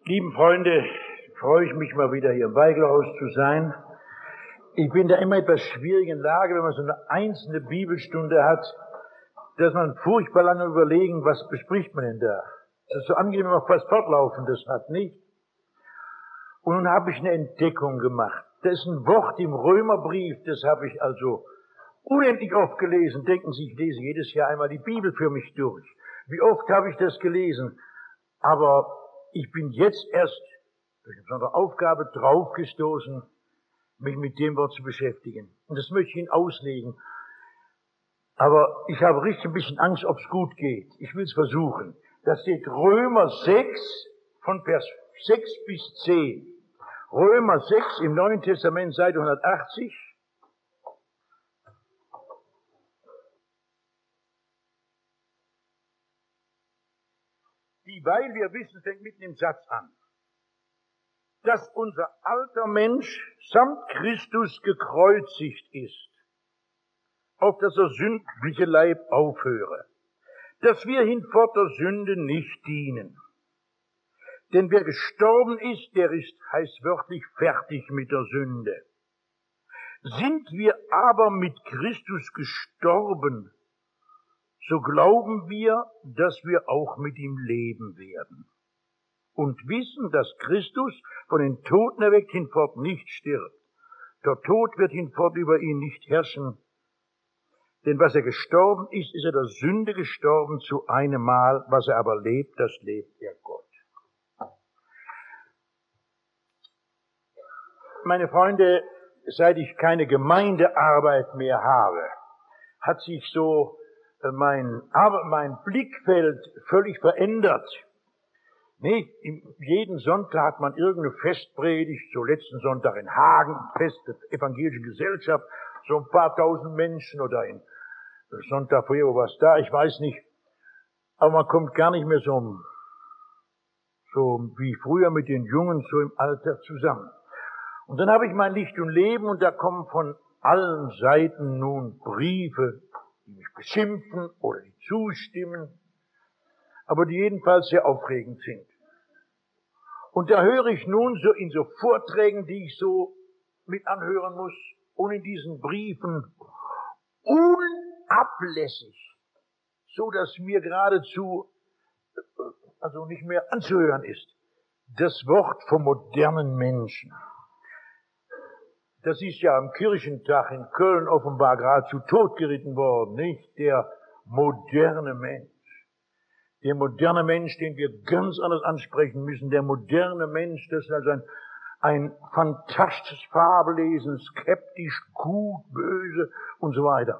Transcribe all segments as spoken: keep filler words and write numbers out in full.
Lieben Freunde, freue ich mich mal wieder hier im Weigelhaus zu sein. Ich bin da immer in etwas schwierigen Lage, wenn man so eine einzelne Bibelstunde hat, dass man furchtbar lange überlegen, was bespricht man denn da. Das ist so angenehm, wenn man fast Fortlaufendes hat, nicht? Und nun habe ich eine Entdeckung gemacht. Da ist ein Wort im Römerbrief, das habe ich also unendlich oft gelesen. Denken Sie, ich lese jedes Jahr einmal die Bibel für mich durch. Wie oft habe ich das gelesen? Aber ich bin jetzt erst durch eine besondere Aufgabe draufgestoßen, mich mit dem Wort zu beschäftigen. Und das möchte ich Ihnen auslegen. Aber ich habe richtig ein bisschen Angst, ob es gut geht. Ich will es versuchen. Da steht Römer sechs von Vers sechs bis zehn. Römer sechs im Neuen Testament, Seite hundertachtzig. Dieweil wir wissen, fängt mitten im Satz an, dass unser alter Mensch samt Christus gekreuzigt ist, auf dass der sündliche Leib aufhöre, dass wir hinfort der Sünde nicht dienen. Denn wer gestorben ist, der ist, heißt wörtlich, fertig mit der Sünde. Sind wir aber mit Christus gestorben, so glauben wir, dass wir auch mit ihm leben werden. Und wissen, dass Christus von den Toten erweckt hinfort nicht stirbt. Der Tod wird hinfort über ihn nicht herrschen. Denn was er gestorben ist, ist er der Sünde gestorben zu einem Mal. Was er aber lebt, das lebt er Gott. Meine Freunde, seit ich keine Gemeindearbeit mehr habe, hat sich so mein, mein Blickfeld völlig verändert. Nicht? Jeden Sonntag hat man irgendeine Festpredigt, so letzten Sonntag in Hagen, Fest der evangelischen Gesellschaft, so ein paar tausend Menschen oder in Sonntag vorher, wo war es da, ich weiß nicht. Aber man kommt gar nicht mehr so, so wie früher mit den Jungen, so im Alter zusammen. Und dann habe ich mein Licht und Leben und da kommen von allen Seiten nun Briefe, die mich beschimpfen oder die zustimmen, aber die jedenfalls sehr aufregend sind. Und da höre ich nun so in so Vorträgen, die ich so mit anhören muss, und in diesen Briefen unablässig, so dass mir geradezu also nicht mehr anzuhören ist, das Wort vom modernen Menschen. Das ist ja am Kirchentag in Köln offenbar geradezu totgeritten worden, nicht? Der moderne Mensch. Der moderne Mensch, den wir ganz anders ansprechen müssen. Der moderne Mensch, das ist also ein, ein fantastisches Fabellesen, skeptisch, gut, böse und so weiter.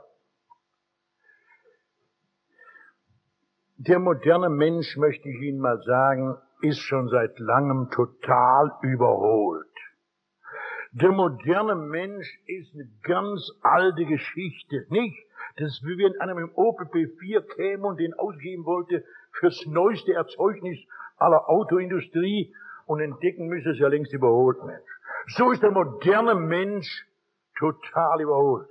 Der moderne Mensch, möchte ich Ihnen mal sagen, ist schon seit langem total überholt. Der moderne Mensch ist eine ganz alte Geschichte, nicht? Das ist, wie wenn einer mit dem Opel P vier käme und den ausgeben wollte fürs neueste Erzeugnis aller Autoindustrie und entdecken müsse, es ja längst überholt, Mensch. So ist der moderne Mensch total überholt.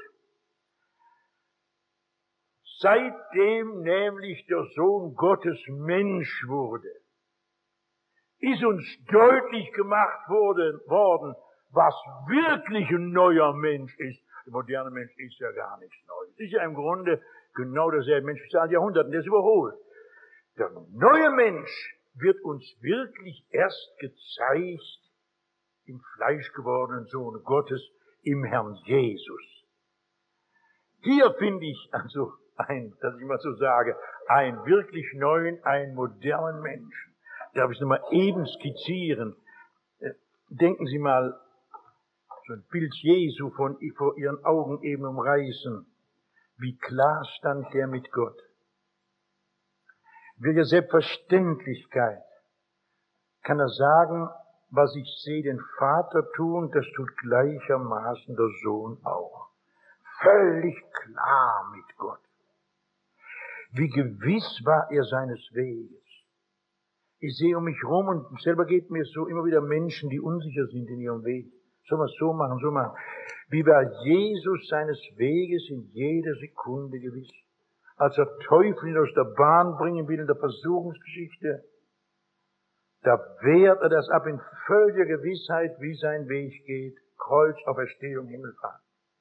Seitdem nämlich der Sohn Gottes Mensch wurde, ist uns deutlich gemacht worden, worden, was wirklich ein neuer Mensch ist. Der moderne Mensch ist ja gar nichts Neues. Ist ja im Grunde genau derselbe Mensch wie seit Jahrhunderten, der ist überholt. Der neue Mensch wird uns wirklich erst gezeigt im fleischgewordenen Sohn Gottes, im Herrn Jesus. Hier finde ich also ein, dass ich mal so sage, einen wirklich neuen, einen modernen Menschen. Darf ich es nochmal eben skizzieren? Denken Sie mal, so ein Bild Jesu von, vor Ihren Augen eben umreißen. Wie klar stand der mit Gott. Welche Selbstverständlichkeit kann er sagen, was ich sehe den Vater tun, das tut gleichermaßen der Sohn auch. Völlig klar mit Gott. Wie gewiss war er seines Weges. Ich sehe um mich rum und selber geht mir so immer wieder Menschen, die unsicher sind in ihrem Weg. Sollen wir es so machen, so machen. Wie war Jesus seines Weges in jeder Sekunde gewiss? Als er Teufel ihn aus der Bahn bringen will in der Versuchungsgeschichte, da wehrt er das ab in völliger Gewissheit, wie sein Weg geht. Kreuz, Auferstehung, Himmelfahrt.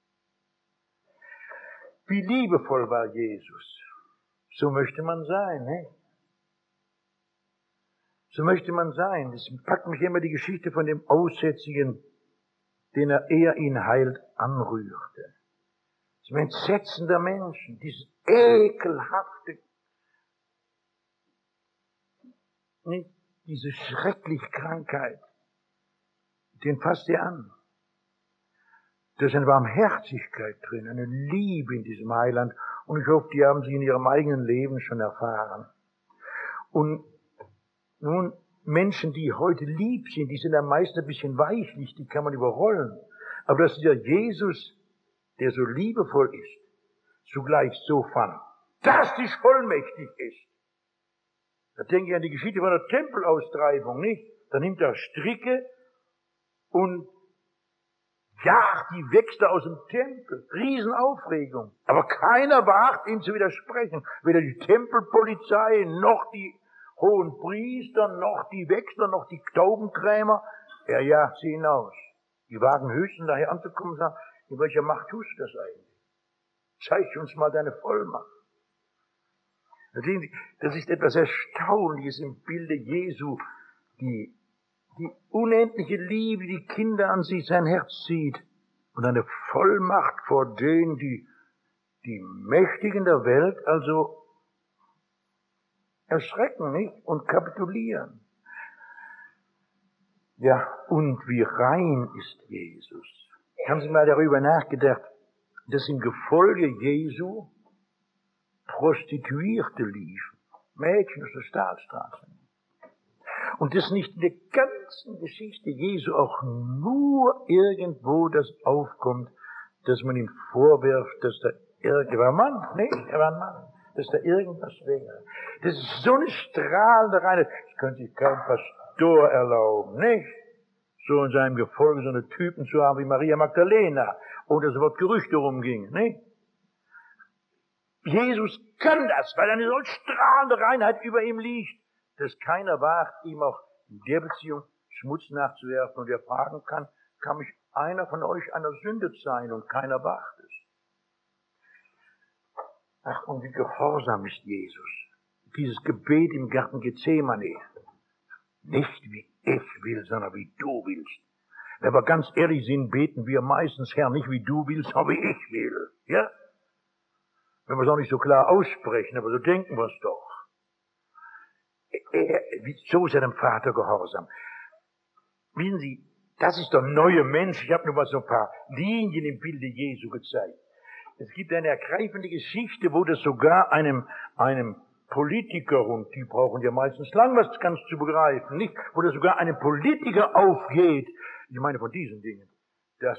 Wie liebevoll war Jesus. So möchte man sein, ne? So möchte man sein. Es packt mich immer die Geschichte von dem Aussätzigen, den er, er ihn heilt, anrührte. So ein entsetzender Menschen, dieses ekelhafte, nicht, diese schreckliche Krankheit, den fasst er an. Da ist eine Barmherzigkeit drin, eine Liebe in diesem Heiland. Und ich hoffe, die haben sie in ihrem eigenen Leben schon erfahren. Und nun, Menschen, die heute lieb sind, die sind am meisten ein bisschen weichlich, die kann man überrollen. Aber das ist ja Jesus, der so liebevoll ist, zugleich so fantastisch vollmächtig ist. Da denke ich an die Geschichte von der Tempelaustreibung, nicht? Da nimmt er Stricke und jagt die Wächter aus dem Tempel. Riesenaufregung. Aber keiner wagt, ihm zu widersprechen. Weder die Tempelpolizei, noch die hohen Priester, noch die Wächter, noch die Taubenkrämer. Er jagt sie hinaus. Die wagen höchstens daher anzukommen und sagen, in welcher Macht tust du das eigentlich? Zeig uns mal deine Vollmacht. Das ist etwas Erstaunliches im Bilde Jesu, die, die unendliche Liebe, die Kinder an sich sein Herz zieht und eine Vollmacht vor denen, die, die Mächtigen der Welt also erschrecken, nicht? Und kapitulieren. Ja, und wie rein ist Jesus. Haben Sie mal darüber nachgedacht, dass im Gefolge Jesu Prostituierte liefen, Mädchen aus der Staatsstraße. Und das nicht in der ganzen Geschichte Jesu auch nur irgendwo das aufkommt, dass man ihm vorwirft, dass da irgendein Mann, nee, er war ein Mann, dass da irgendwas wäre. Das ist so eine strahlende Reinheit, das könnte sich kein Pastor erlauben, nicht? So in seinem Gefolge so eine Typen zu haben wie Maria Magdalena, ohne dass das Wort Gerüchte rumging, nicht? Jesus kann das, weil eine solch strahlende Reinheit über ihm liegt, dass keiner wagt, ihm auch in der Beziehung Schmutz nachzuwerfen und er fragen kann, kann mich einer von euch einer Sünde sein und keiner wagt es. Ach, und wie gehorsam ist Jesus. Dieses Gebet im Garten Gethsemane. Nicht wie ich will, sondern wie du willst. Wenn wir ganz ehrlich sind, beten wir meistens, Herr, nicht wie du willst, sondern wie ich will. Ja? Wenn wir es auch nicht so klar aussprechen, aber so denken wir es doch. Er, so ist er dem Vater gehorsam. Wissen Sie, das ist der neue Mensch. Ich habe nur mal so ein paar Linien im Bilde Jesu gezeigt. Es gibt eine ergreifende Geschichte, wo das sogar einem, einem Politiker, und die brauchen ja meistens lang was ganz zu begreifen, nicht? Wo das sogar einem Politiker aufgeht, ich meine von diesen Dingen, dass,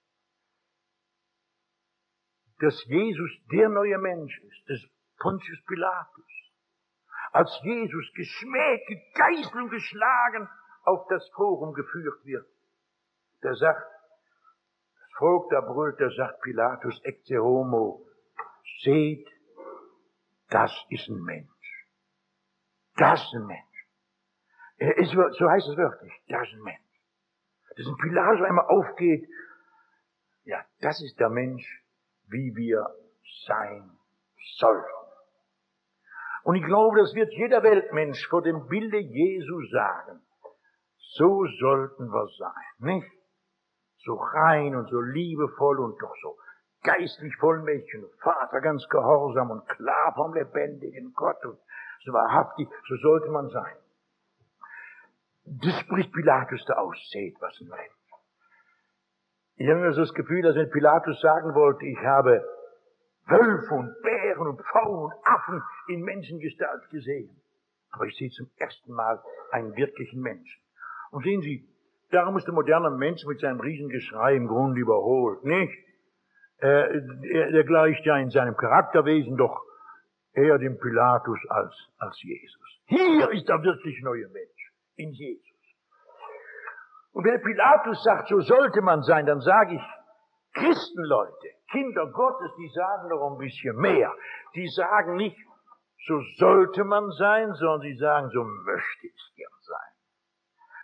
dass Jesus der neue Mensch ist, des Pontius Pilatus. Als Jesus geschmäht, gegeißelt und geschlagen auf das Forum geführt wird. Der sagt, das Volk da brüllt, der sagt Pilatus, ecce homo, seht, das ist ein Mensch. Das ist ein Mensch. Er ist, so heißt es wörtlich, das ist ein Mensch. Dass ein Pilatus einmal aufgeht, ja, das ist der Mensch, wie wir sein sollen. Und ich glaube, das wird jeder Weltmensch vor dem Bilde Jesu sagen. So sollten wir sein, nicht? So rein und so liebevoll und doch so geistlich vollmächtig und Vater ganz gehorsam und klar vom lebendigen Gott und so wahrhaftig, so sollte man sein. Das spricht Pilatus da aus, seht, was ein Mensch. Ich habe mir so das Gefühl, dass wenn Pilatus sagen wollte, ich habe Wölfe und Bären und Pfauen und Affen in Menschengestalt gesehen. Aber ich sehe zum ersten Mal einen wirklichen Menschen. Und sehen Sie, darum ist der moderne Mensch mit seinem Riesengeschrei im Grunde überholt, nicht? Äh, er, er gleicht ja in seinem Charakterwesen doch eher dem Pilatus als, als Jesus. Hier ist der wirklich neue Mensch, in Jesus. Und wenn Pilatus sagt, so sollte man sein, dann sage ich, Christenleute, Kinder Gottes, die sagen noch ein bisschen mehr. Die sagen nicht, so sollte man sein, sondern sie sagen, so möchte ich gern sein.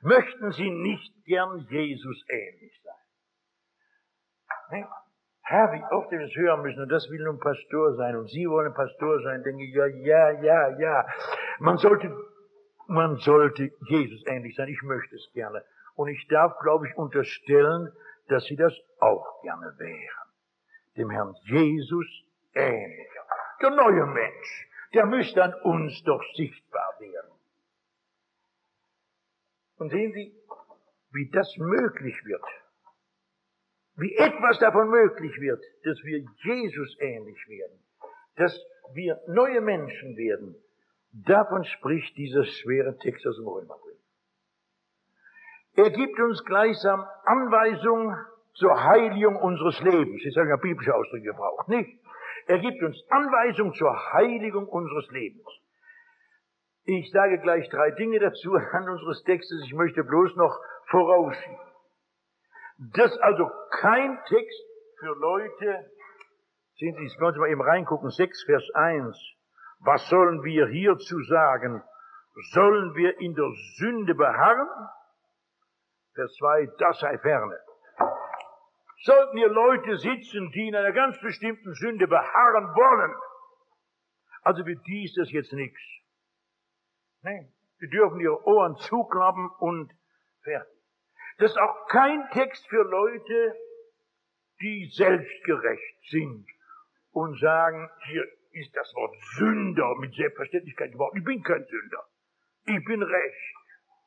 Möchten Sie nicht gern Jesus ähnlich sein? Ne? Herr, wie oft wir das hören müssen, und das will nun Pastor sein, und Sie wollen Pastor sein, denke ich, ja, ja, ja, ja. Man sollte, man sollte Jesus ähnlich sein, ich möchte es gerne. Und ich darf, glaube ich, unterstellen, dass Sie das auch gerne wären. Dem Herrn Jesus ähnlicher. Der neue Mensch, der müsste an uns doch sichtbar werden. Und sehen Sie, wie das möglich wird. Wie etwas davon möglich wird, dass wir Jesus ähnlich werden, dass wir neue Menschen werden, davon spricht dieser schwere Text aus dem Römerbrief. Er gibt uns gleichsam Anweisung zur Heiligung unseres Lebens. Ich sage ja biblische Ausdrücke gebraucht, nicht? Er gibt uns Anweisung zur Heiligung unseres Lebens. Ich sage gleich drei Dinge dazu an unseres Textes, ich möchte bloß noch vorausschieben. Das ist also kein Text für Leute, sehen Sie, jetzt wollen Sie mal eben reingucken, sechs Vers eins. Was sollen wir hierzu sagen? Sollen wir in der Sünde beharren? Vers zwei, das sei ferne. Sollten hier Leute sitzen, die in einer ganz bestimmten Sünde beharren wollen, also für die ist das jetzt nichts. Nee, die dürfen ihre Ohren zuklappen und fertig. Das ist auch kein Text für Leute, die selbstgerecht sind und sagen, hier ist das Wort Sünder mit Selbstverständlichkeit geworden. Ich bin kein Sünder. Ich bin recht.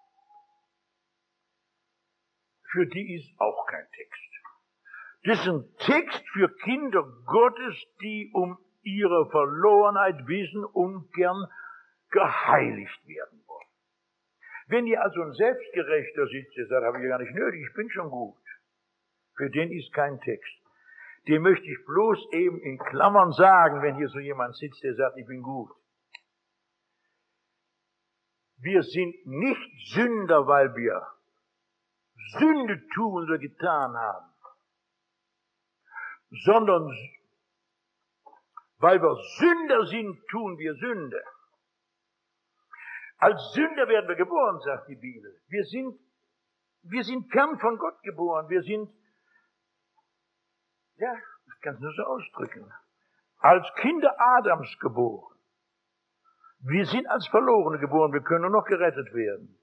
Für die ist auch kein Text. Das ist ein Text für Kinder Gottes, die um ihre Verlorenheit wissen und gern geheiligt werden wollen. Wenn hier also ein Selbstgerechter sitzt, der sagt, habe ich gar nicht nötig, ich bin schon gut. Für den ist kein Text. Dem möchte ich bloß eben in Klammern sagen, wenn hier so jemand sitzt, der sagt, ich bin gut. Wir sind nicht Sünder, weil wir Sünde tun oder getan haben, sondern weil wir Sünder sind, tun wir Sünde. Als Sünder werden wir geboren, sagt die Bibel. Wir sind, wir sind fern von Gott geboren. Wir sind, ja, ich kann es nur so ausdrücken, als Kinder Adams geboren. Wir sind als Verlorene geboren. Wir können nur noch gerettet werden.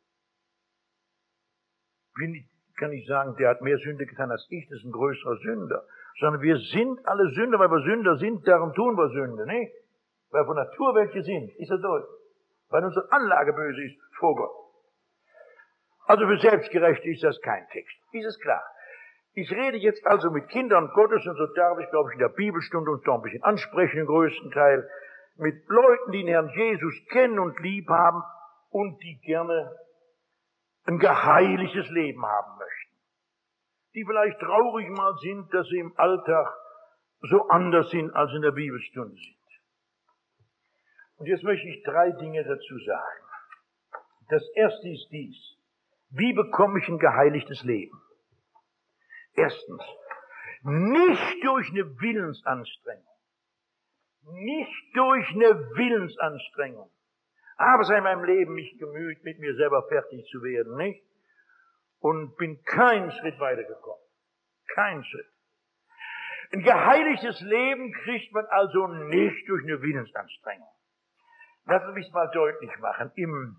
Ich kann nicht sagen, der hat mehr Sünde getan als ich, das ist ein größerer Sünder. Sondern wir sind alle Sünder, weil wir Sünder sind, darum tun wir Sünde, nicht? Weil wir von Natur welche sind, ist das deutlich. Weil unsere Anlage böse ist vor Gott. Also für Selbstgerechte ist das kein Text. Ist es klar? Ich rede jetzt also mit Kindern Gottes, und so darf ich, glaube ich, in der Bibelstunde uns doch ein bisschen ansprechen, im größten Teil, mit Leuten, die den Herrn Jesus kennen und lieb haben und die gerne ein geheiligtes Leben haben möchten. Die vielleicht traurig mal sind, dass sie im Alltag so anders sind, als in der Bibelstunde sind. Und jetzt möchte ich drei Dinge dazu sagen. Das erste ist dies. Wie bekomme ich ein geheiligtes Leben? Erstens, nicht durch eine Willensanstrengung. Nicht durch eine Willensanstrengung. Aber es sei in meinem Leben mich gemüht, mit mir selber fertig zu werden, nicht? Und bin keinen Schritt weitergekommen. Keinen Schritt. Ein geheiligtes Leben kriegt man also nicht durch eine Willensanstrengung. Lassen Sie mich es mal deutlich machen. Im,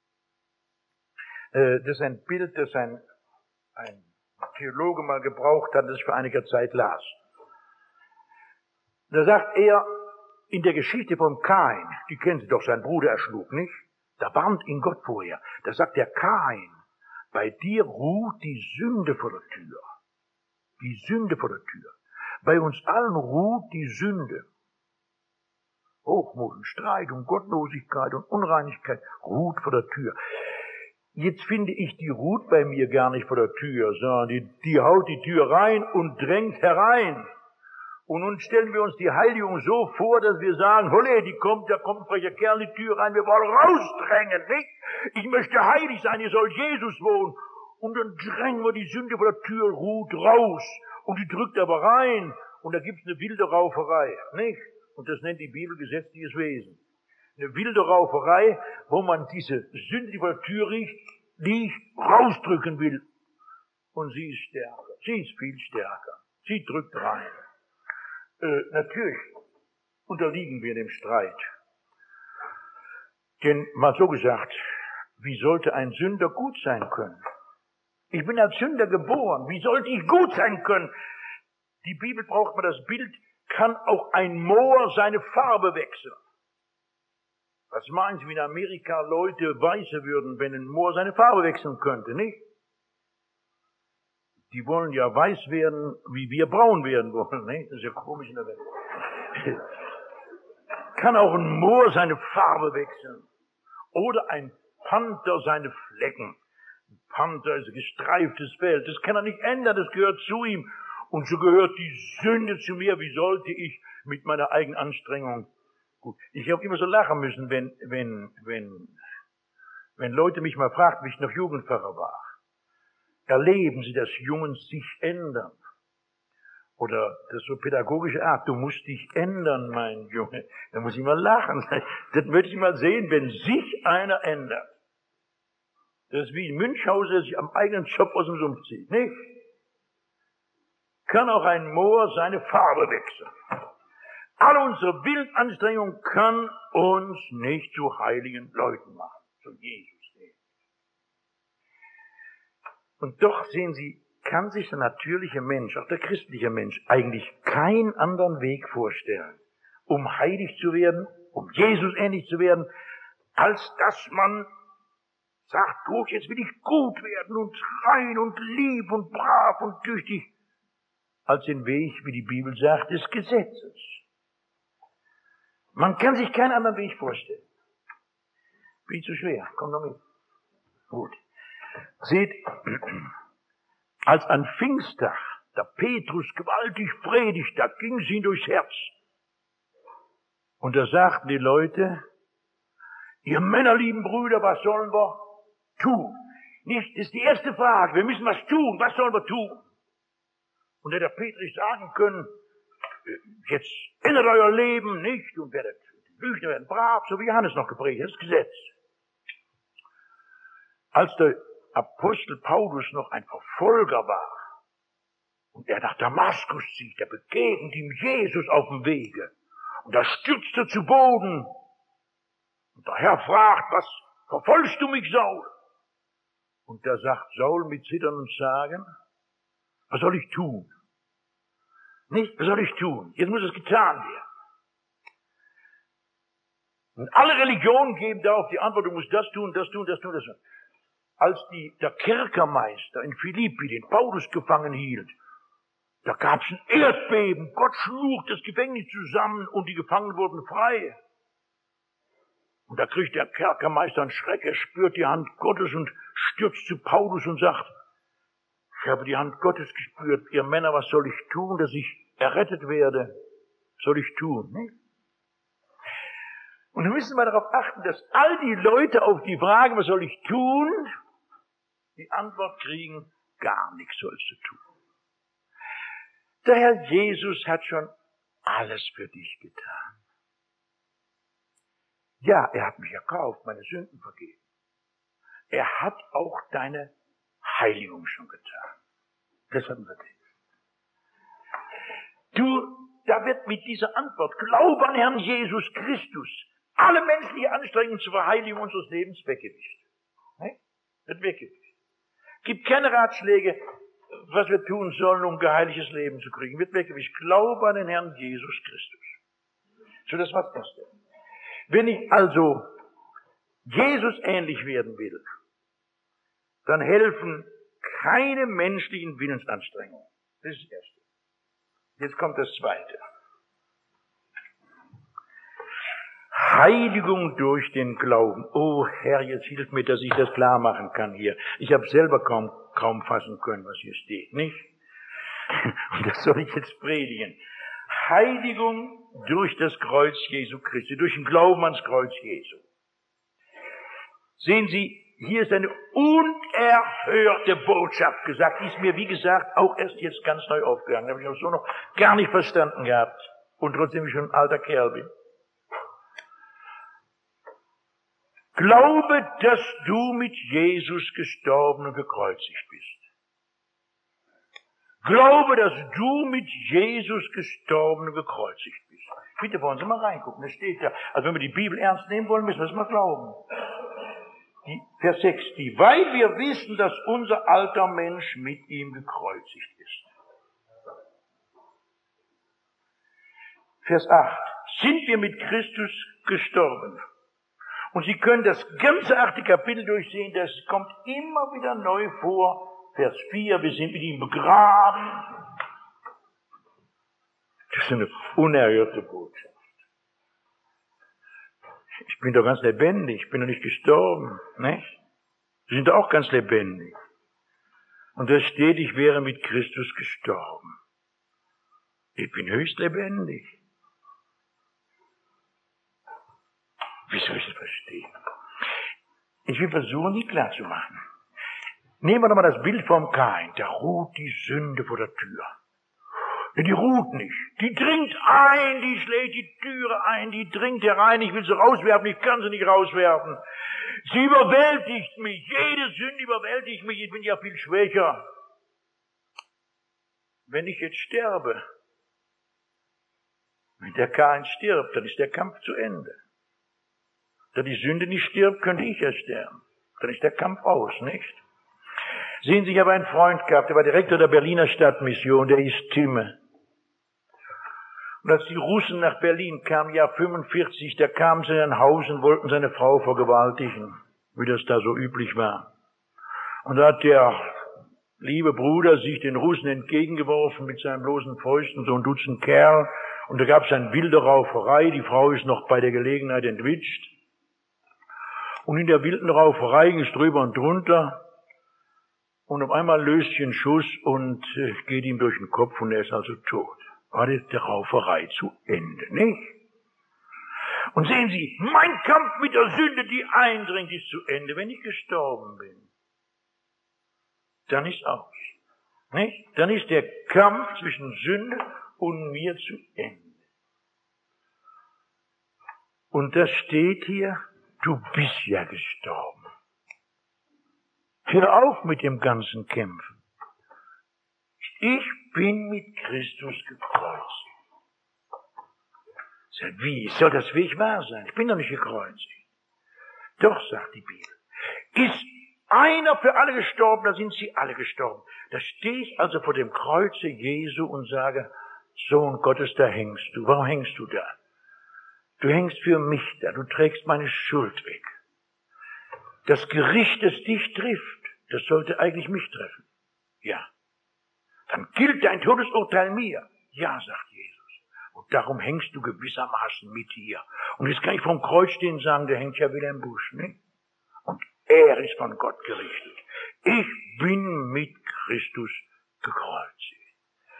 äh, das ist ein Bild, das ein, ein Theologe mal gebraucht hat, das ich vor einiger Zeit las. Da sagt er, in der Geschichte von Kain, die kennen Sie doch, sein Bruder erschlug, nicht? Da warnt ihn Gott vorher. Da sagt der Kain, bei dir ruht die Sünde vor der Tür. Die Sünde vor der Tür. Bei uns allen ruht die Sünde. Hochmut und Streit und Gottlosigkeit und Unreinigkeit ruht vor der Tür. Jetzt finde ich, die ruht bei mir gar nicht vor der Tür, sondern die, die haut die Tür rein und drängt herein. Und nun stellen wir uns die Heiligung so vor, dass wir sagen, holle, die kommt, da kommt ein frecher Kerl in die Tür rein, wir wollen rausdrängen, nicht? Ich möchte heilig sein, hier soll Jesus wohnen. Und dann drängen wir die Sünde vor der Tür, ruht raus. Und die drückt aber rein. Und da gibt's eine wilde Rauferei, nicht? Und das nennt die Bibel gesetzliches Wesen. Eine wilde Rauferei, wo man diese Sünde, die vor der Tür riecht, die ich rausdrücken will. Und sie ist stärker. Sie ist viel stärker. Sie drückt rein. Äh, natürlich unterliegen wir dem Streit. Denn mal so gesagt, wie sollte ein Sünder gut sein können? Ich bin als Sünder geboren. Wie sollte ich gut sein können? Die Bibel braucht mal das Bild, kann auch ein Moor seine Farbe wechseln. Was meinen Sie, wie in Amerika Leute Weiße würden, wenn ein Moor seine Farbe wechseln könnte, nicht? Die wollen ja weiß werden, wie wir braun werden wollen, nicht? Das ist ja komisch in der Welt. Kann auch ein Moor seine Farbe wechseln. Oder ein Panther seine Flecken. Ein Panther ist ein gestreiftes Fell. Das kann er nicht ändern, das gehört zu ihm. Und so gehört die Sünde zu mir. Wie sollte ich mit meiner eigenen Anstrengung? Gut, ich habe immer so lachen müssen, wenn, wenn, wenn, wenn Leute mich mal fragten, wie ich noch Jugendpfarrer war. Erleben Sie, dass Jungen sich ändern? Oder das so pädagogische Art, du musst dich ändern, mein Junge. Da muss ich mal lachen. Das möchte ich mal sehen, wenn sich einer ändert. Das ist wie ein Münchhauser, der sich am eigenen Job aus dem Sumpf zieht, nicht? Kann auch ein Moor seine Farbe wechseln. Alle unsere Wildanstrengung kann uns nicht zu heiligen Leuten machen, zu Jesus. Und doch, sehen Sie, kann sich der natürliche Mensch, auch der christliche Mensch, eigentlich keinen anderen Weg vorstellen, um heilig zu werden, um Jesus ähnlich zu werden, als dass man sagt, gut, jetzt will ich gut werden und rein und lieb und brav und tüchtig, als den Weg, wie die Bibel sagt, des Gesetzes. Man kann sich keinen anderen Weg vorstellen. Viel zu schwer, komm doch mit. Gut. Seht, als an Pfingsttag der Petrus gewaltig predigt, da ging es ihm durchs Herz. Und da sagten die Leute, ihr männerlieben Brüder, was sollen wir tun? Nicht, das ist die erste Frage, wir müssen was tun, was sollen wir tun? Und hätte der Petrus sagen können, jetzt ändert euer Leben nicht und werdet Lügner, werden brav, so wie Johannes noch gepredigt, das ist Gesetz. Als der Apostel Paulus noch ein Verfolger war und er nach Damaskus zieht, da begegnet ihm Jesus auf dem Wege und da stürzt er zu Boden und der Herr fragt, was verfolgst du mich, Saul? Und da sagt Saul mit Zittern und Sagen, was soll ich tun? Nicht, was soll ich tun? Jetzt muss es getan werden. Und alle Religionen geben darauf die Antwort, du musst das tun, das tun, das tun, das tun. Als die, der Kerkermeister in Philippi den Paulus gefangen hielt, da gab es ein Erdbeben, Gott schlug das Gefängnis zusammen und die Gefangenen wurden frei. Und da kriegt der Kerkermeister einen Schreck, er spürt die Hand Gottes und stürzt zu Paulus und sagt, ich habe die Hand Gottes gespürt, ihr Männer, was soll ich tun, dass ich errettet werde? Was soll ich tun? Ne? Und wir müssen mal darauf achten, dass all die Leute auf die Frage, was soll ich tun, die Antwort kriegen, gar nichts sollst du tun. Der Herr Jesus hat schon alles für dich getan. Ja, er hat mich erkauft, meine Sünden vergeben. Er hat auch deine Heiligung schon getan. Das hatten wir gesehen. Du, da wird mit dieser Antwort, Glaube an Herrn Jesus Christus, alle menschliche Anstrengungen zur Verheiligung unseres Lebens weggewischt. Ne? Wird weggewischt. Gibt keine Ratschläge, was wir tun sollen, um geheiligtes Leben zu kriegen. Wird weggewischt. Glaube an den Herrn Jesus Christus. So, das war das Erste. Wenn ich also Jesus ähnlich werden will, dann helfen keine menschlichen Willensanstrengungen. Das ist das Erste. Jetzt kommt das Zweite. Heiligung durch den Glauben. Oh Herr, jetzt hilf mir, dass ich das klar machen kann hier. Ich habe selber kaum, kaum fassen können, was hier steht, nicht? Und das soll ich jetzt predigen. Heiligung durch das Kreuz Jesu Christi, durch den Glauben ans Kreuz Jesu. Sehen Sie, hier ist eine unerhörte Botschaft gesagt, die ist mir, wie gesagt, auch erst jetzt ganz neu aufgegangen. Die habe ich auch so noch gar nicht verstanden gehabt. Und trotzdem ich schon ein alter Kerl bin. Glaube, dass du mit Jesus gestorben und gekreuzigt bist. Glaube, dass du mit Jesus gestorben und gekreuzigt bist. Bitte wollen Sie mal reingucken, das steht da. Also wenn wir die Bibel ernst nehmen wollen, müssen wir es mal glauben. Die, Vers sechs, die, weil wir wissen, dass unser alter Mensch mit ihm gekreuzigt ist. Vers acht, sind wir mit Christus gestorben. Und Sie können das ganze achte Kapitel durchsehen, das kommt immer wieder neu vor. Vers vier, wir sind mit ihm begraben. Das ist eine unerhörte Botschaft. Ich bin doch ganz lebendig, ich bin doch nicht gestorben, nicht? Sie sind doch auch ganz lebendig. Und da steht, ich wäre mit Christus gestorben. Ich bin höchst lebendig. Wie soll ich das verstehen? Ich will versuchen, die klar zu machen. Nehmen wir doch mal das Bild vom Kain. Da ruht die Sünde vor der Tür. Ja, die ruht nicht. Die dringt ein, die schlägt die Türe ein, die dringt herein. Ich will sie rauswerfen, ich kann sie nicht rauswerfen. Sie überwältigt mich. Jede Sünde überwältigt mich. Ich bin ja viel schwächer. Wenn ich jetzt sterbe, wenn der Kain stirbt, dann ist der Kampf zu Ende. Da die Sünde nicht stirbt, könnte ich ja sterben. Dann ist der Kampf aus, nicht? Sehen Sie, ich habe einen Freund gehabt, der war Direktor der Berliner Stadtmission, der hieß Timme. Und als die Russen nach Berlin kamen, Jahr fünfundvierzig, da kamen sie in ein Haus und wollten seine Frau vergewaltigen, wie das da so üblich war. Und da hat der liebe Bruder sich den Russen entgegengeworfen mit seinen bloßen Fäusten, so ein Dutzend Kerl. Und da gab es eine wilde Rauferei, die Frau ist noch bei der Gelegenheit entwitscht. Und in der wilden Rauferei ging es drüber und drunter. Und auf einmal löst sie einen Schuss und äh, geht ihm durch den Kopf und er ist also tot. War jetzt der Rauferei zu Ende, nicht? Und sehen Sie, mein Kampf mit der Sünde, die eindringt, ist zu Ende. Wenn ich gestorben bin, dann ist aus. Nicht? Dann ist der Kampf zwischen Sünde und mir zu Ende. Und das steht hier, du bist ja gestorben. Hör auf mit dem ganzen Kämpfen. Ich bin mit Christus gekreuzigt. Sagt, wie? Soll das wirklich wahr sein? Ich bin doch nicht gekreuzigt. Doch, sagt die Bibel. Ist einer für alle gestorben, da sind sie alle gestorben. Da stehe ich also vor dem Kreuze Jesu und sage, Sohn Gottes, da hängst du. Warum hängst du da? Du hängst für mich da. Du trägst meine Schuld weg. Das Gericht, das dich trifft, das sollte eigentlich mich treffen. Ja. Dann gilt dein Todesurteil mir. Ja, sagt Jesus. Und darum hängst du gewissermaßen mit hier. Und jetzt kann ich vom Kreuz stehen und sagen, der hängt ja wieder im Busch, nicht? Und er ist von Gott gerichtet. Ich bin mit Christus gekreuzigt.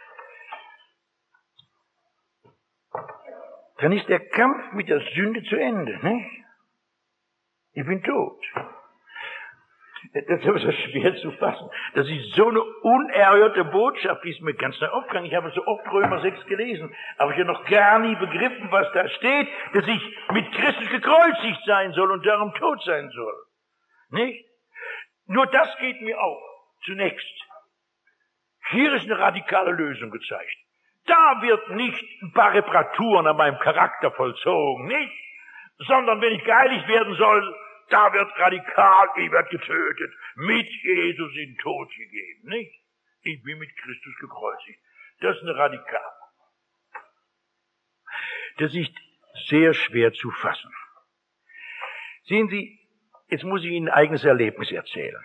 Dann ist der Kampf mit der Sünde zu Ende, nicht? Ich bin tot. Das ist aber so schwer zu fassen. Das ist so eine unerhörte Botschaft, die ist mir ganz neu aufgegangen. Ich habe so oft Römer sechs gelesen, aber ich habe noch gar nie begriffen, was da steht, dass ich mit Christus gekreuzigt sein soll und darum tot sein soll. Nicht? Nur das geht mir auf. Zunächst. Hier ist eine radikale Lösung gezeigt. Da wird nicht ein paar Reparaturen an meinem Charakter vollzogen, nicht? Sondern wenn ich geheiligt werden soll, da wird radikal, ich werde getötet, mit Jesus in den Tod gegeben, nicht? Ich bin mit Christus gekreuzigt. Das ist eine radikal. Das ist sehr schwer zu fassen. Sehen Sie, jetzt muss ich Ihnen ein eigenes Erlebnis erzählen.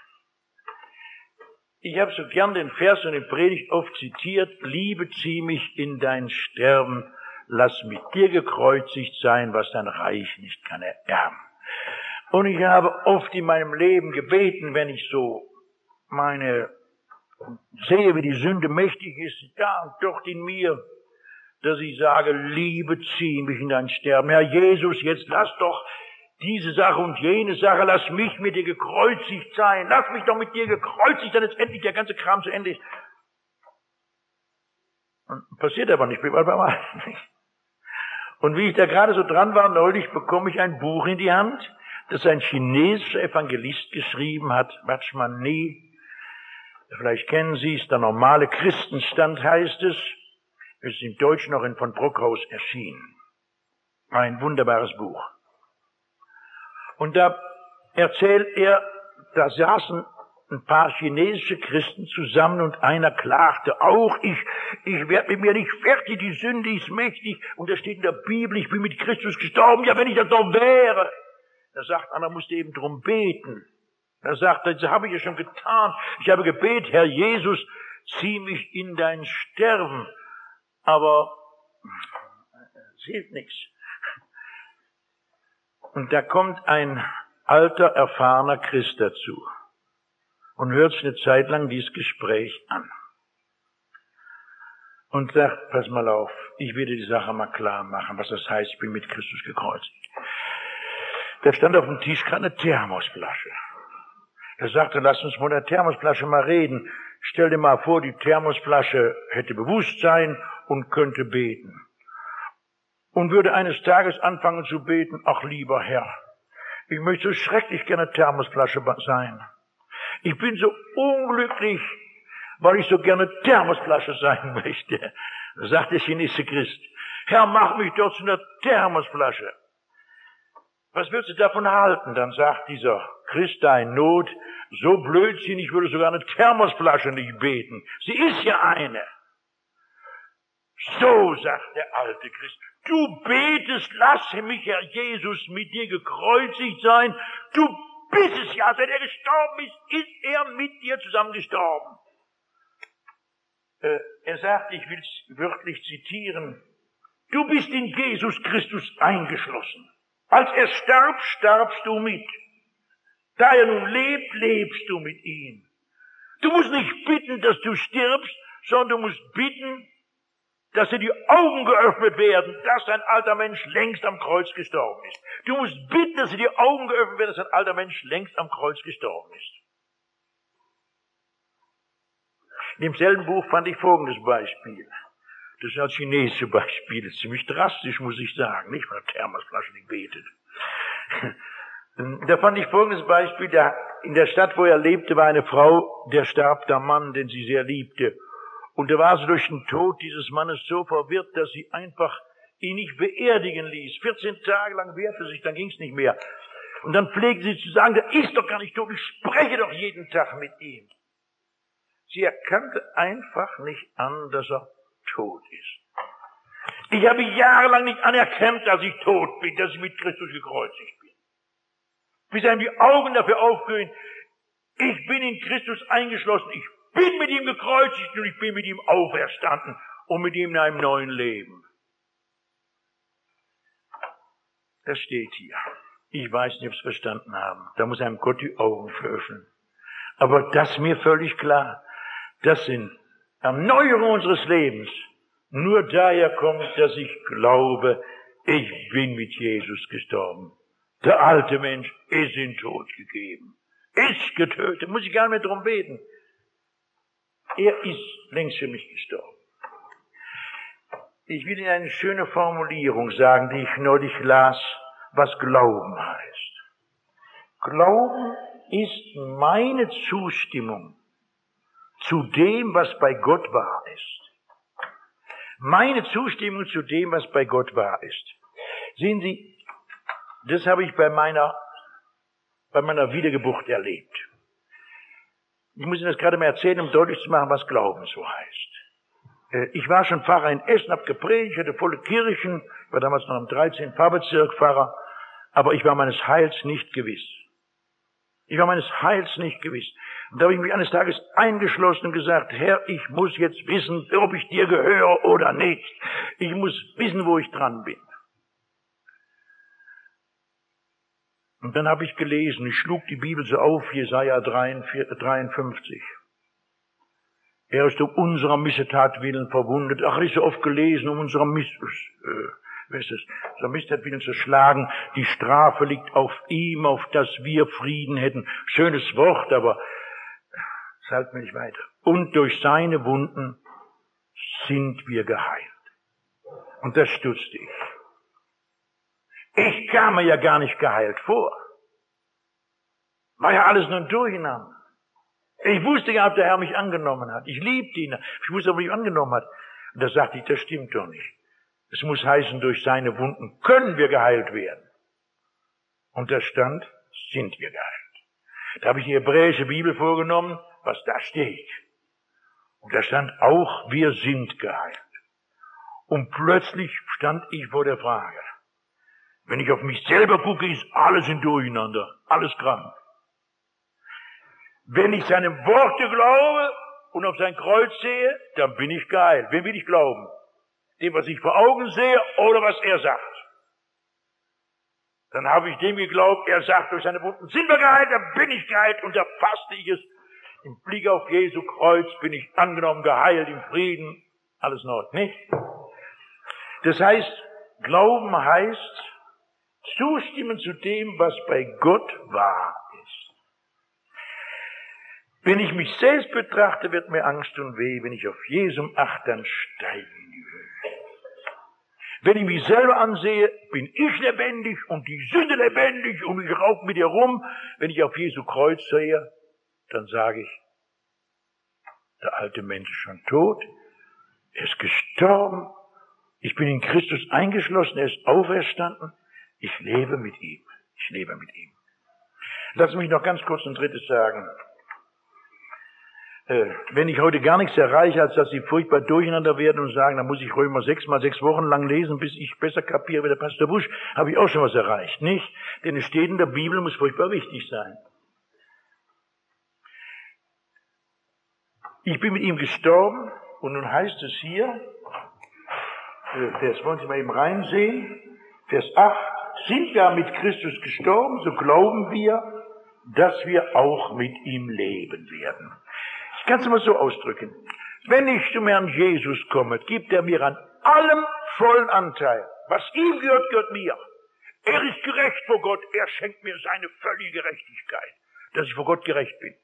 Ich habe so gern den Vers und den Predigt oft zitiert, Liebe, zieh mich in dein Sterben, lass mit dir gekreuzigt sein, was dein Reich nicht kann ererben. Und ich habe oft in meinem Leben gebeten, wenn ich so meine sehe, wie die Sünde mächtig ist, ja, dort in mir, dass ich sage, Liebe, zieh mich in dein Sterben. Herr Jesus, jetzt lass doch diese Sache und jene Sache, lass mich mit dir gekreuzigt sein. Lass mich doch mit dir gekreuzigt, dann ist endlich der ganze Kram zu Ende ist. Und passiert aber nicht, bleib einfach mal nicht. Und wie ich da gerade so dran war, neulich bekomme ich ein Buch in die Hand. das ein chinesischer Evangelist geschrieben hat, Watchman Vielleicht kennen Sie es, der normale Christenstand heißt es. Es ist im Deutschen noch in von Brockhaus erschienen. Ein wunderbares Buch. Und da erzählt er, da saßen ein paar chinesische Christen zusammen und einer klagte auch, ich, ich werde mit mir nicht fertig, die Sünde ist mächtig. Und da steht in der Bibel, ich bin mit Christus gestorben, ja, wenn ich das doch wäre. Da sagt einer, musste eben drum beten. Da sagt er, das habe ich ja schon getan. Ich habe gebetet, Herr Jesus, zieh mich in dein Sterben. Aber es hilft nichts. Und da kommt ein alter, erfahrener Christ dazu und hört sich eine Zeit lang dieses Gespräch an und sagt, pass mal auf, ich will dir die Sache mal klar machen, was das heißt, ich bin mit Christus gekreuzigt. Da stand auf dem Tisch gerade eine Thermosflasche. Da sagte, lass uns von der Thermosflasche mal reden. Stell dir mal vor, die Thermosflasche hätte Bewusstsein und könnte beten. Und würde eines Tages anfangen zu beten, ach lieber Herr, ich möchte so schrecklich gerne Thermosflasche sein. Ich bin so unglücklich, weil ich so gerne Thermosflasche sein möchte. Da sagt der chinesische Christ, Herr, mach mich doch zu einer Thermosflasche. Was willst du davon halten? Dann sagt dieser Christ da in Not, so blödsinnig, ich würde sogar eine Thermosflasche nicht beten. Sie ist ja eine. So, sagt der alte Christ, du betest, lasse mich, Herr Jesus, mit dir gekreuzigt sein. Du bist es ja, seit er gestorben ist, ist er mit dir zusammen gestorben. Äh, er sagt, ich will es wörtlich zitieren, du bist in Jesus Christus eingeschlossen. Als er starb, starbst du mit. Da er nun lebt, lebst du mit ihm. Du musst nicht bitten, dass du stirbst, sondern du musst bitten, dass dir die Augen geöffnet werden, dass ein alter Mensch längst am Kreuz gestorben ist. Du musst bitten, dass dir die Augen geöffnet werden, dass ein alter Mensch längst am Kreuz gestorben ist. In demselben Buch fand ich folgendes Beispiel. Das ist als chinesische Beispiel, das ist ziemlich drastisch, muss ich sagen, nicht von der Thermosflasche, die betet. Da fand ich folgendes Beispiel, da in der Stadt, wo er lebte, war eine Frau, der starb der Mann, den sie sehr liebte. Und da war sie durch den Tod dieses Mannes so verwirrt, dass sie einfach ihn nicht beerdigen ließ. vierzehn Tage lang wehrte sich, dann ging's nicht mehr. Und dann pflegte sie zu sagen, der ist doch gar nicht tot, ich spreche doch jeden Tag mit ihm. Sie erkannte einfach nicht an, dass er tot ist. Ich habe jahrelang nicht anerkannt, dass ich tot bin, dass ich mit Christus gekreuzigt bin. Bis einem die Augen dafür aufgehen, ich bin in Christus eingeschlossen, ich bin mit ihm gekreuzigt und ich bin mit ihm auferstanden und mit ihm in einem neuen Leben. Das steht hier. Ich weiß nicht, ob Sie es verstanden haben. Da muss einem Gott die Augen für öffnen. Aber das ist mir völlig klar. Das sind Erneuerungen unseres Lebens. Nur daher kommt, dass ich glaube, ich bin mit Jesus gestorben. Der alte Mensch ist in Tod gegeben. Ist getötet. Muss ich gar nicht mehr drum beten. Er ist längst für mich gestorben. Ich will Ihnen eine schöne Formulierung sagen, die ich neulich las, was Glauben heißt. Glauben ist meine Zustimmung zu dem, was bei Gott wahr ist. Meine Zustimmung zu dem, was bei Gott wahr ist. Sehen Sie, das habe ich bei meiner, bei meiner Wiedergeburt erlebt. Ich muss Ihnen das gerade mal erzählen, um deutlich zu machen, was Glauben so heißt. Ich war schon Pfarrer in Essen, habe gepredigt, hatte volle Kirchen, war damals noch im dreizehnten Pfarrbezirk Pfarrer, aber ich war meines Heils nicht gewiss. Ich war meines Heils nicht gewiss. Und da habe ich mich eines Tages eingeschlossen und gesagt, Herr, ich muss jetzt wissen, ob ich dir gehöre oder nicht. Ich muss wissen, wo ich dran bin. Und dann habe ich gelesen, ich schlug die Bibel so auf, Jesaja dreiundfünfzig. Er ist um unserer Missetat willen verwundet. Ach, ich so oft gelesen, um unserer Miss, äh, wer ist es? Unserer Missetat willen zerschlagen. Die Strafe liegt auf ihm, auf dass wir Frieden hätten. Schönes Wort, aber es halten wir nicht weiter. Und durch seine Wunden sind wir geheilt. Und das stutzte ich. Ich kam mir ja gar nicht geheilt vor. War ja alles nur ein Durcheinander. Ich wusste ja, ob der Herr mich angenommen hat. Ich liebte ihn. Ich wusste, ob er mich angenommen hat. Und da sagte ich, das stimmt doch nicht. Es muss heißen, durch seine Wunden können wir geheilt werden. Und da stand, sind wir geheilt. Da habe ich die hebräische Bibel vorgenommen, was da steht. Und da stand auch, wir sind geheilt. Und plötzlich stand ich vor der Frage, wenn ich auf mich selber gucke, ist alles in Durcheinander, alles krank. Wenn ich seine Worte glaube und auf sein Kreuz sehe, dann bin ich geheilt. Wem will ich glauben? Dem, was ich vor Augen sehe oder was er sagt? Dann habe ich dem geglaubt, er sagt, durch seine Wunden sind wir geheilt, dann bin ich geheilt und da fasste ich es. Im Blick auf Jesu Kreuz bin ich angenommen, geheilt, im Frieden, alles in Ordnung, nicht? Das heißt, Glauben heißt, zustimmen zu dem, was bei Gott wahr ist. Wenn ich mich selbst betrachte, wird mir Angst und weh. Wenn ich auf Jesum achte, dann steige ich in die Höhe. Wenn ich mich selber ansehe, bin ich lebendig und die Sünde lebendig und ich raub mit ihr rum. Wenn ich auf Jesu Kreuz sehe, dann sage ich, der alte Mensch ist schon tot, er ist gestorben, ich bin in Christus eingeschlossen, er ist auferstanden, ich lebe mit ihm, ich lebe mit ihm. Lass mich noch ganz kurz ein drittes sagen. Äh, wenn ich heute gar nichts erreiche, als dass sie furchtbar durcheinander werden und sagen, dann muss ich Römer sechs mal sechs Wochen lang lesen, bis ich besser kapiere wie der Pastor Busch, habe ich auch schon was erreicht, nicht? Denn es steht in der Bibel, muss furchtbar wichtig sein. Ich bin mit ihm gestorben und nun heißt es hier, äh, Vers, wollen Sie mal eben reinsehen, Vers acht, sind wir mit Christus gestorben, so glauben wir, dass wir auch mit ihm leben werden. Ich kann es mal so ausdrücken. Wenn ich zum Herrn Jesus komme, gibt er mir an allem vollen Anteil. Was ihm gehört, gehört mir. Er ist gerecht vor Gott. Er schenkt mir seine völlige Gerechtigkeit, dass ich vor Gott gerecht bin.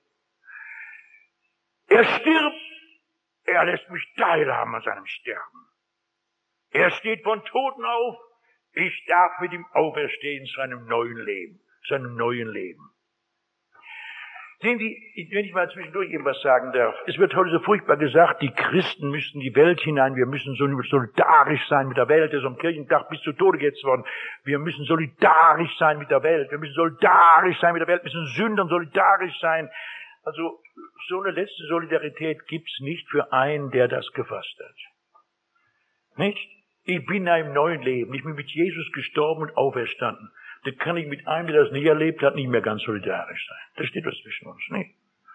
Er stirbt. Er lässt mich teilhaben an seinem Sterben. Er steht von Toten auf. Ich darf mit ihm auferstehen zu einem neuen Leben. Zu einem neuen Leben. Sehen Sie, wenn ich mal zwischendurch eben was sagen darf. Es wird heute so furchtbar gesagt, die Christen müssen die Welt hinein, wir müssen solidarisch sein mit der Welt. Das ist am Kirchentag bis zu Tode gehetzt worden. Wir müssen solidarisch sein mit der Welt. Wir müssen solidarisch sein mit der Welt. Wir müssen Sündern solidarisch sein. Also, so eine letzte Solidarität gibt's nicht für einen, der das gefasst hat. Nicht? Ich bin in einem neuen Leben. Ich bin mit Jesus gestorben und auferstanden. Da kann ich mit einem, der das nicht erlebt hat, nicht mehr ganz solidarisch sein. Da steht was zwischen uns, nicht?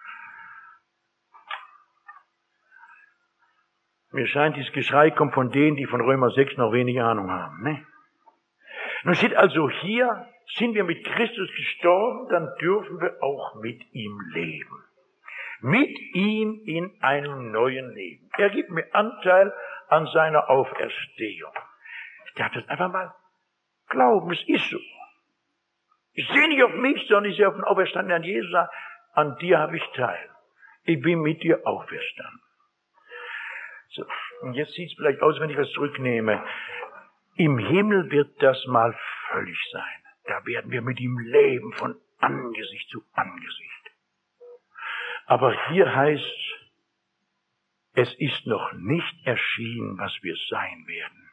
Mir scheint, dieses Geschrei kommt von denen, die von Römer sechs noch wenig Ahnung haben, nicht? Nun steht also hier, sind wir mit Christus gestorben, dann dürfen wir auch mit ihm leben. Mit ihm in einem neuen Leben. Er gibt mir Anteil an seiner Auferstehung. Ich darf das einfach mal glauben, es ist so. Ich sehe nicht auf mich, sondern ich sehe auf den auferstandenen Herrn Jesus. An dir habe ich teil. Ich bin mit dir auferstanden. So, und jetzt sieht es vielleicht aus, wenn ich was zurücknehme. Im Himmel wird das mal völlig sein. Da werden wir mit ihm leben von Angesicht zu Angesicht. Aber hier heißt, es ist noch nicht erschienen, was wir sein werden.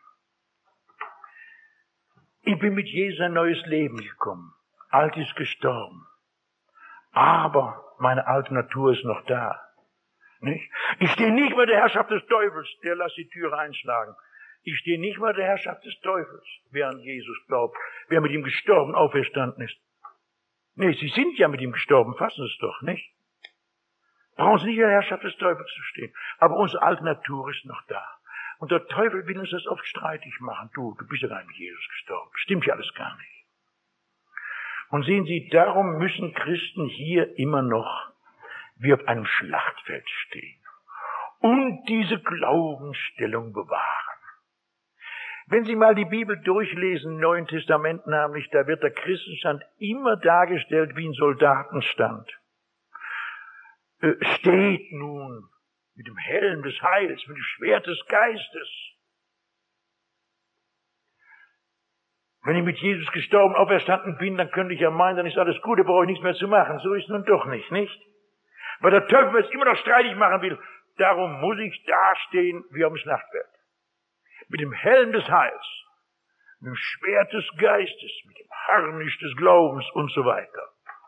Ich bin mit Jesus ein neues Leben gekommen. Alt ist gestorben. Aber meine alte Natur ist noch da. Nicht? Ich stehe nicht mehr der Herrschaft des Teufels, der lässt die Türe einschlagen. Ich stehe nicht mehr der Herrschaft des Teufels, wer an Jesus glaubt, wer mit ihm gestorben, auferstanden ist. Nee, Sie sind ja mit ihm gestorben, fassen Sie es doch, nicht? Brauchen Sie nicht in der Herrschaft des Teufels zu stehen. Aber unsere alte Natur ist noch da. Und der Teufel will uns das oft streitig machen. Du, du bist ja gar nicht mit Jesus gestorben. Stimmt ja alles gar nicht. Und sehen Sie, darum müssen Christen hier immer noch wie auf einem Schlachtfeld stehen und diese Glaubensstellung bewahren. Wenn Sie mal die Bibel durchlesen, im Neuen Testament nämlich, da wird der Christenstand immer dargestellt wie ein Soldatenstand. Äh, steht nun mit dem Helm des Heils, mit dem Schwert des Geistes. Wenn ich mit Jesus gestorben, auferstanden bin, dann könnte ich ja meinen, dann ist alles gut, da brauche ich nichts mehr zu machen. So ist nun doch nicht, nicht? Weil der Teufel es immer noch streitig machen will. Darum muss ich dastehen wie am Schlachtfeld. Mit dem Helm des Heils, mit dem Schwert des Geistes, mit dem Harnisch des Glaubens und so weiter.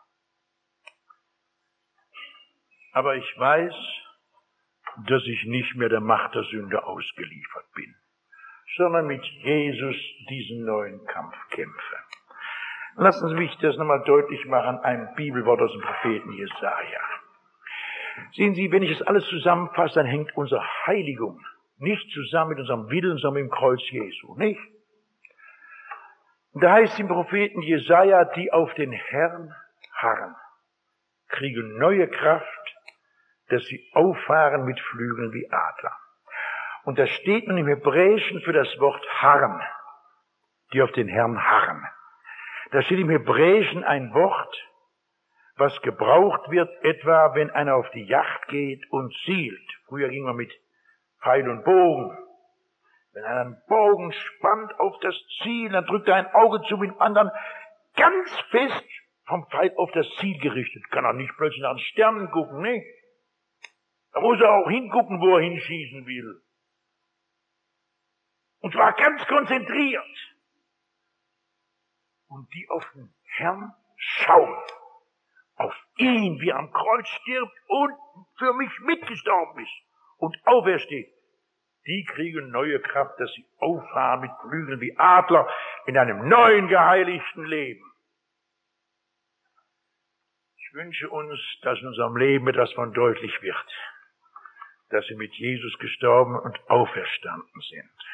Aber ich weiß, dass ich nicht mehr der Macht der Sünde ausgeliefert bin, sondern mit Jesus diesen neuen Kampf kämpfe. Lassen Sie mich das nochmal deutlich machen, ein Bibelwort aus dem Propheten Jesaja. Sehen Sie, wenn ich das alles zusammenfasse, dann hängt unsere Heiligung nicht zusammen mit unserem Willen, sondern mit dem Kreuz Jesu, nicht? Und da heißt es im Propheten Jesaja, die auf den Herrn harren, kriegen neue Kraft, dass sie auffahren mit Flügeln wie Adler. Und da steht nun im Hebräischen für das Wort harren, die auf den Herrn harren. Da steht im Hebräischen ein Wort, was gebraucht wird, etwa wenn einer auf die Jagd geht und zielt. Früher ging man mit Pfeil und Bogen. Wenn einer einen Bogen spannt auf das Ziel, dann drückt er ein Auge zu, mit dem anderen ganz fest vom Pfeil auf das Ziel gerichtet. Kann er nicht plötzlich nach den Sternen gucken, nicht? Da muss er auch hingucken, wo er hinschießen will. Und zwar ganz konzentriert. Und die auf den Herrn schauen. Auf ihn, wie er am Kreuz stirbt und für mich mitgestorben ist und aufersteht. Die kriegen neue Kraft, dass sie auffahren mit Flügeln wie Adler in einem neuen, geheiligten Leben. Ich wünsche uns, dass in unserem Leben etwas von deutlich wird, dass wir mit Jesus gestorben und auferstanden sind.